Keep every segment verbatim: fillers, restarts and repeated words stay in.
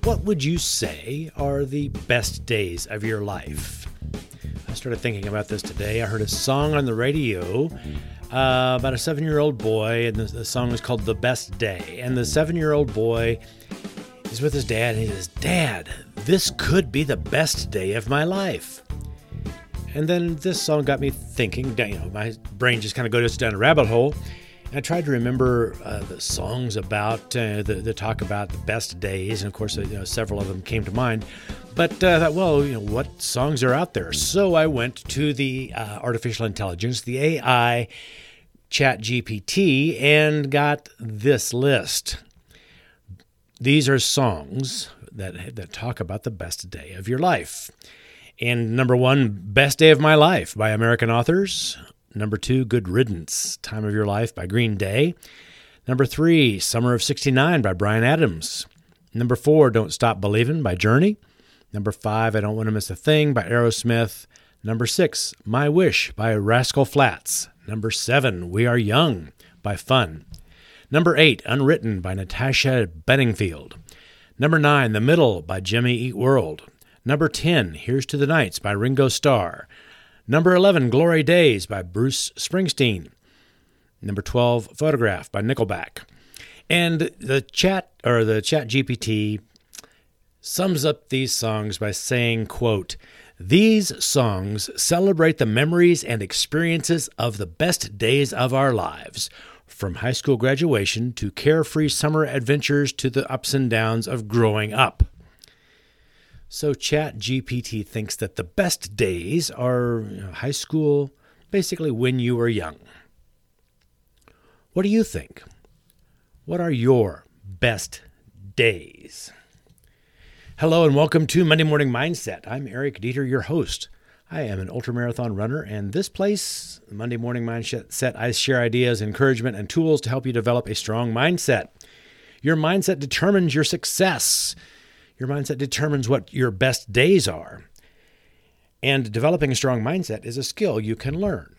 what would you say are the best days of your life? I started thinking about this today. I heard a song on the radio uh, about a seven-year-old boy, and the, the song is called The Best Day. And the seven-year-old boy is with his dad, and he says, "Dad, this could be the best day of my life." And then this song got me thinking. You know, my brain just kind of goes down a rabbit hole. And I tried to remember uh, the songs about uh, the, the talk about the best days, and of course, uh, you know, several of them came to mind. But uh, I thought, well, you know, what songs are out there? So I went to the uh, artificial intelligence, the A I, ChatGPT, and got this list. These are songs that that talk about the best day of your life. And number one, Best Day of My Life by American authors. Number two, Good Riddance, Time of Your Life by Green Day. Number three, Summer of sixty-nine by Bryan Adams. Number four, Don't Stop Believin' by Journey. Number five, I Don't Want to Miss a Thing by Aerosmith. Number six, My Wish by Rascal Flatts. Number seven, We Are Young by Fun. Number eight, Unwritten by Natasha Bedingfield. Number nine, The Middle by Jimmy Eat World. Number ten, Here's to the Nights by Ringo Starr. Number eleven, Glory Days by Bruce Springsteen. Number twelve, Photograph by Nickelback. And the chat or the Chat G P T sums up these songs by saying, quote, "These songs celebrate the memories and experiences of the best days of our lives, from high school graduation to carefree summer adventures to the ups and downs of growing up." So ChatGPT thinks that the best days are, you know, high school, basically when you were young. What do you think? What are your best days? Hello and welcome to Monday Morning Mindset. I'm Eric Dieter, your host. I am an ultramarathon runner, and this place, Monday Morning Mindset, I share ideas, encouragement, and tools to help you develop a strong mindset. Your mindset determines your success. Your mindset determines what your best days are. And developing a strong mindset is a skill you can learn.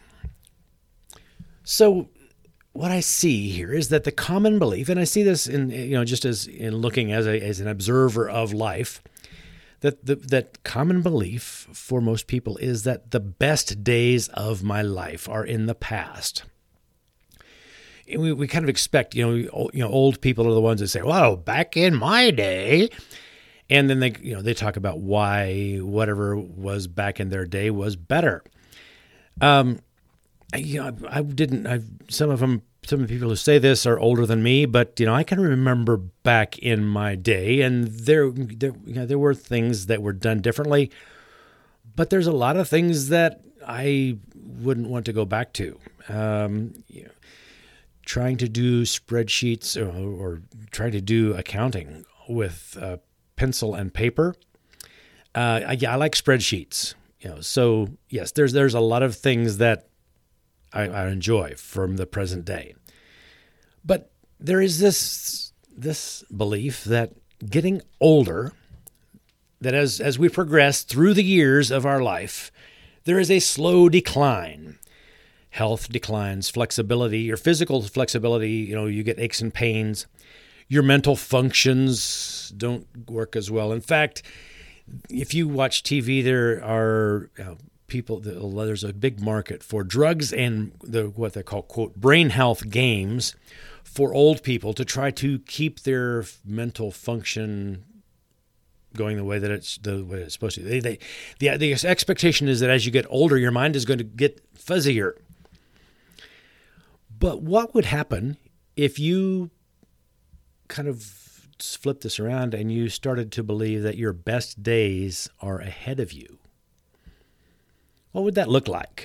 So what I see here is that the common belief, and I see this in, you know, just as in looking as a, as an observer of life, that the, that common belief for most people is that the best days of my life are in the past. And we, we kind of expect, you know, you know, old people are the ones that say, "Well, back in my day." And then they, you know, they talk about why whatever was back in their day was better. Um, I, you know, I, I didn't. I some of them, some of the people who say this are older than me, but you know, I can remember back in my day, and there, there, you know, there were things that were done differently. But there's a lot of things that I wouldn't want to go back to. Um, you know, trying to do spreadsheets or, or trying to do accounting with uh, pencil and paper. Uh, I, I like spreadsheets, you know. So yes, there's there's a lot of things that I, I enjoy from the present day, but there is this this belief that getting older, that as as we progress through the years of our life, there is a slow decline. Health declines, flexibility, your physical flexibility. You know, you get aches and pains. Your mental functions don't work as well. In fact, if you watch T V, there are you know, people, there's a big market for drugs and the what they call, quote, brain health games for old people to try to keep their mental function going the way that it's the way it's supposed to. They, they, the, the expectation is that as you get older, your mind is going to get fuzzier. But what would happen if you kind of flip this around and you started to believe that your best days are ahead of you? What would that look like?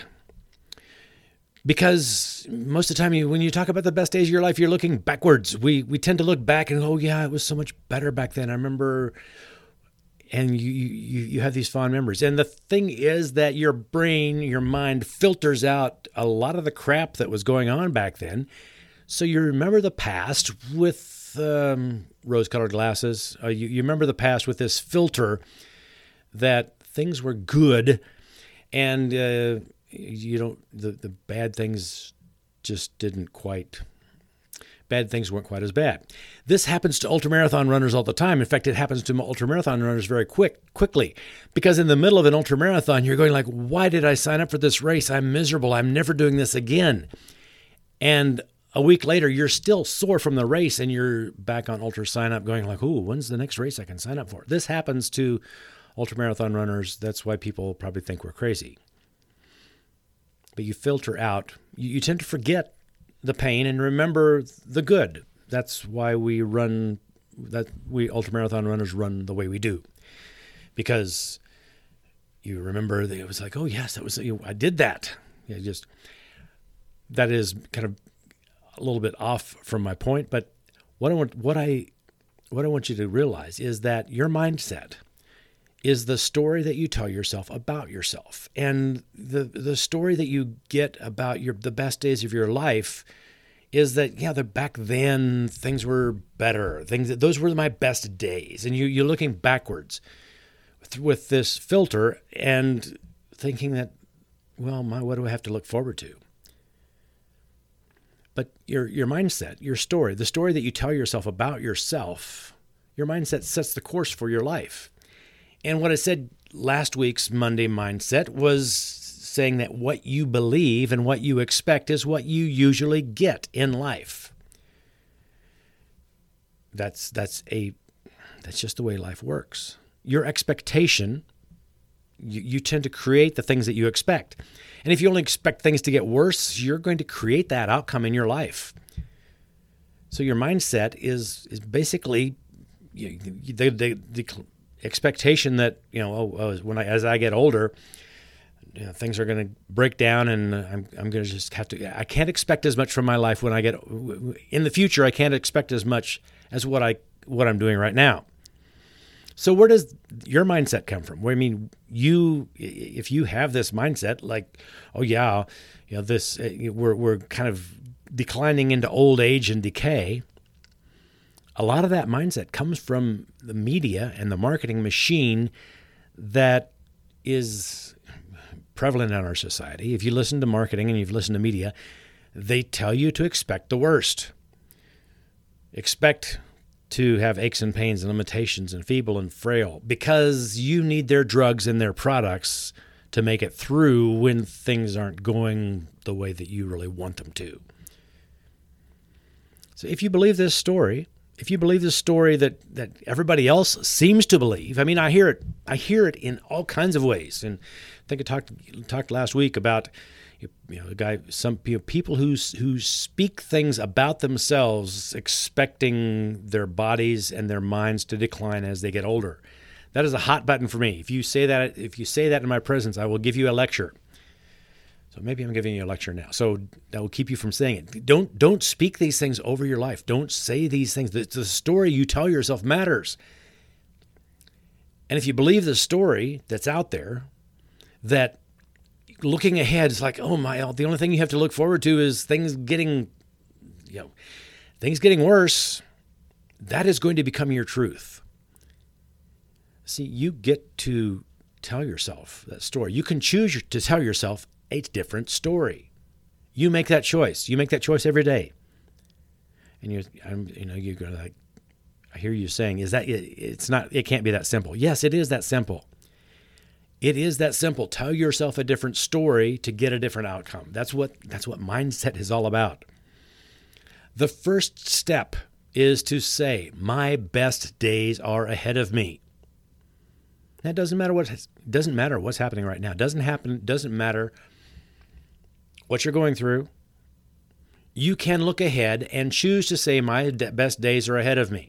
Because most of the time you, when you talk about the best days of your life, you're looking backwards. We we tend to look back and, oh yeah, it was so much better back then. I remember, and you you you have these fond memories. And the thing is that your brain, your mind filters out a lot of the crap that was going on back then. So you remember the past with Um, rose-colored glasses. Uh, you, you remember the past with this filter that things were good, and uh, you don't. The, the bad things just didn't quite bad things weren't quite as bad. This happens to ultramarathon runners all the time. In fact, it happens to ultramarathon runners very quick, quickly, because in the middle of an ultramarathon, you're going like, why did I sign up for this race? I'm miserable. I'm never doing this again. And a week later, you're still sore from the race and you're back on ultra sign up going like, ooh, when's the next race I can sign up for? This happens to ultramarathon runners. That's why people probably think we're crazy. But you filter out, you, you tend to forget the pain and remember the good. That's why we run, that we ultramarathon runners run the way we do. Because you remember that it was like, oh yes, that was, I did that. Yeah, just, that is kind of a little bit off from my point, but what I want, what I, what I want you to realize is that your mindset is the story that you tell yourself about yourself. And the the story that you get about your the best days of your life is that, yeah, the back then things were better. Things that those were my best days. And you you're looking backwards with, with this filter and thinking that, well, my what do I have to look forward to? But your your mindset, your story, the story that you tell yourself about yourself, your mindset sets the course for your life. And what I said last week's Monday Mindset was saying that what you believe and what you expect is what you usually get in life. That's that's a that's just the way life works. Your expectation, you, you tend to create the things that you expect. And if you only expect things to get worse, you're going to create that outcome in your life. So your mindset is is basically you, the, the, the expectation that, you know, oh, oh, when I, as I get older, you know, things are going to break down and I'm, I'm going to just have to, I can't expect as much from my life when I get, in the future, I can't expect as much as what I, what I'm doing right now. So where does your mindset come from? Well, I mean, you, if you have this mindset, like, oh yeah, you know, this, we're, we're kind of declining into old age and decay. A lot of that mindset comes from the media and the marketing machine that is prevalent in our society. If you listen to marketing and you've listened to media, they tell you to expect the worst. Expect to have aches and pains and limitations and feeble and frail because you need their drugs and their products to make it through when things aren't going the way that you really want them to. So if you believe this story, if you believe this story that, that everybody else seems to believe, I mean, I hear it, I hear it in all kinds of ways. And I think I talked talked last week about, you know, a guy, some you know, people who who speak things about themselves, expecting their bodies and their minds to decline as they get older. That is a hot button for me. If you say that, if you say that in my presence, I will give you a lecture. So maybe I'm giving you a lecture now. So that will keep you from saying it. Don't don't speak these things over your life. Don't say these things. The, the story you tell yourself matters. And if you believe the story that's out there, that looking ahead is like, oh my, the only thing you have to look forward to is things getting, you know, things getting worse. That is going to become your truth. See, you get to tell yourself that story. You can choose to tell yourself a different story. You make that choice. You make that choice every day. And you, I'm, you know, you're going to like, I hear you saying, is that, it, it's not, it can't be that simple. Yes, it is that simple. It is that simple. Tell yourself a different story to get a different outcome. That's what, that's what mindset is all about. The first step is to say, my best days are ahead of me. That doesn't matter what, doesn't matter what's happening right now. It doesn't happen, doesn't matter what you're going through. You can look ahead and choose to say, my best days are ahead of me.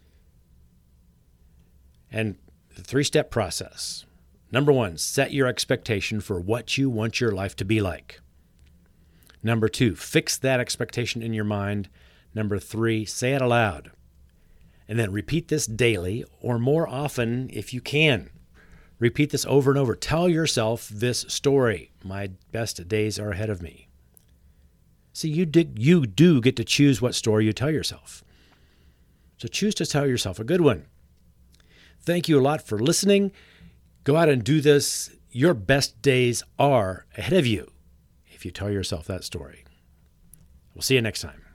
And the three-step process. Number one, set your expectation for what you want your life to be like. Number two, fix that expectation in your mind. Number three, say it aloud. And then repeat this daily or more often if you can. Repeat this over and over. Tell yourself this story. My best days are ahead of me. See, you did, you do get to choose what story you tell yourself. So choose to tell yourself a good one. Thank you a lot for listening. Go out and do this. Your best days are ahead of you if you tell yourself that story. We'll see you next time.